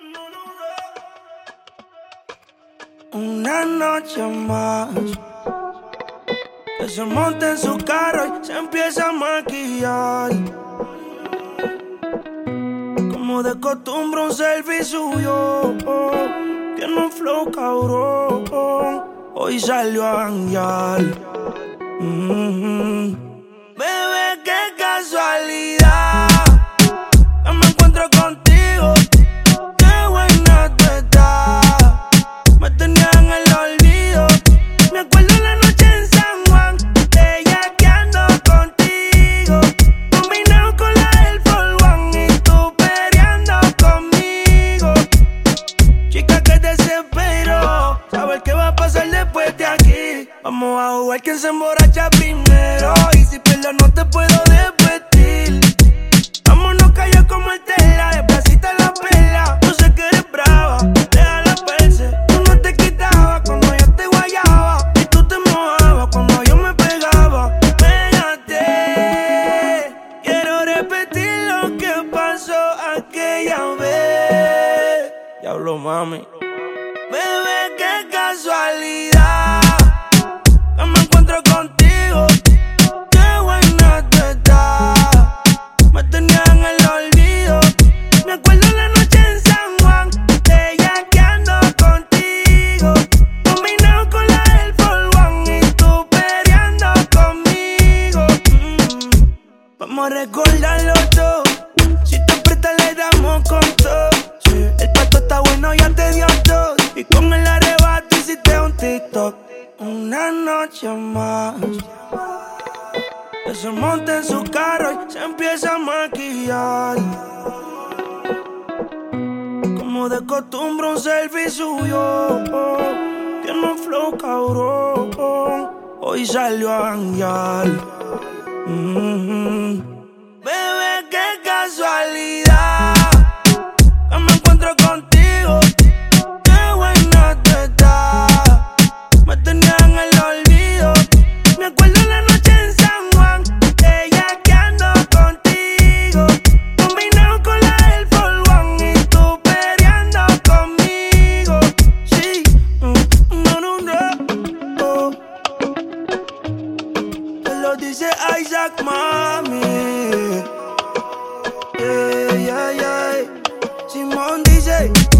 Una noche más que se monta en su carro y se empieza a maquillar. Como de costumbre un selfie suyo, tiene un flow cabrón. Hoy salió a janguear. Bebé, qué casualidad que me encuentro contigo. Qué buena tú estás. Me tenía en el olvido. Me acuerdo la noche en San Juan, bellaqueando contigo. Combinado con la del For One y tú peleando conmigo. Chica, que desespero saber qué va a pasar después de aquí. Vamos a jugar quién se emborracha primero. Y si pierdo no te puedo desvestir. Vámonos callados como el tela, despacito la pela. Yo sé que eres brava, déjala verse. Tú no te quitabas cuando yo te guayaba. Y tú te mojabas cuando yo me pegaba. Pégate, quiero repetir lo que pasó aquella vez. Diablo, mami. Bebé, qué casualidad que me encuentro contigo. Qué buena tú estás. Me tenía en el olvido. Me acuerdo la noche en San Juan, bellaqueando contigo. Combinado con la del For One y tú peleando conmigo. Vamos a recordarlo todo. Si te apretas le damos con todo. Sí. El pato está bueno, ya te dio todo. Y con el arrebato hiciste un TikTok. Una noche más que se monta en su carro y se empieza a maquillar. Como de costumbre un selfie suyo, tiene un flow cabrón. Hoy salió a janguear. Bebé, qué casualidad que me encuentro contigo. Qué buena tú estás. Me tenía en el olvido. Me acuerdo la noche en San Juan, bellaqueando contigo. Combinado con la del For One y tú peleando conmigo. Sí, no. Te lo dice Isaac, mami. Yeah. Simón dice.